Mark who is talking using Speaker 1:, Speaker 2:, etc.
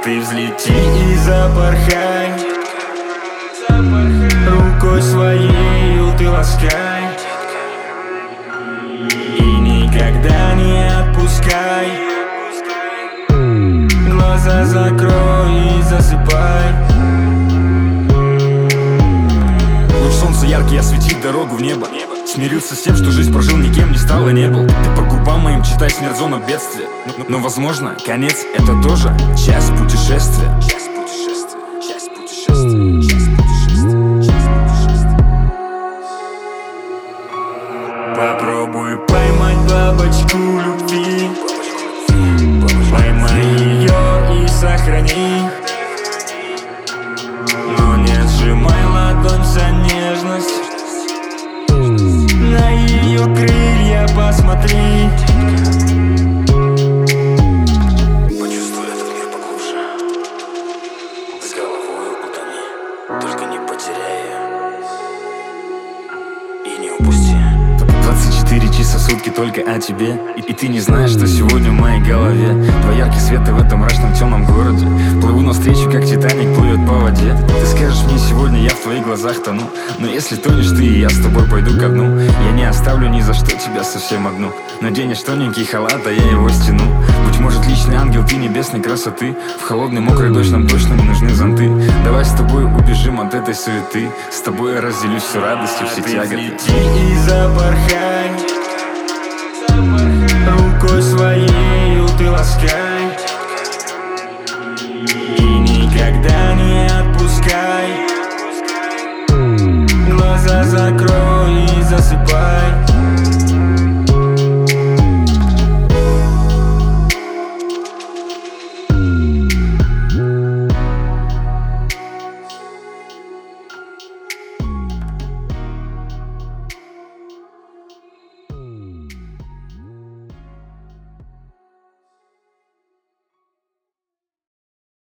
Speaker 1: Ты взлети и запорхай, рукой своей ты ласкай, и никогда не отпускай. Глаза закрой и засыпай.
Speaker 2: Луч солнца яркий осветит дорогу в небо. Смирился с тем, что жизнь прожил, никем не стал и не был. Ты по губам моим читай смерть, зона бедствия. Но возможно, конец — это тоже часть путешествия.
Speaker 1: Попробуй поймать бабочку любви, поймай ее и сохрани. Но не сжимай ладонь, вся нежность. На ее крылья посмотри.
Speaker 2: Почувствуй этот мир поглубже, с головой утони, только не потеряй ее и не упусти. 24 часа в сутки только о тебе, и ты не знаешь, что сегодня в моей голове. Твой яркий свет в этом мрачном темном городе. Плыву навстречу, как Титаник плывет по воде. Ты скажешь мне сегодня, я в твоих глазах тону. Но если тонешь ты, и я с тобой пойду ко дну. Я не оставлю ни за что тебя совсем одну. Наденешь тоненький халат, а я его стяну. Быть может, личный ангел, ты небесной красоты. В холодный мокрый дождь нам точно не нужны зонты. Давай с тобой убежим от этой суеты. С тобой я разделюсь всю радостью, все тяготы.
Speaker 1: Взлети и запорхай, рукой своей ты ласкай, и никогда не отпускай. Глаза закрой и засыпай.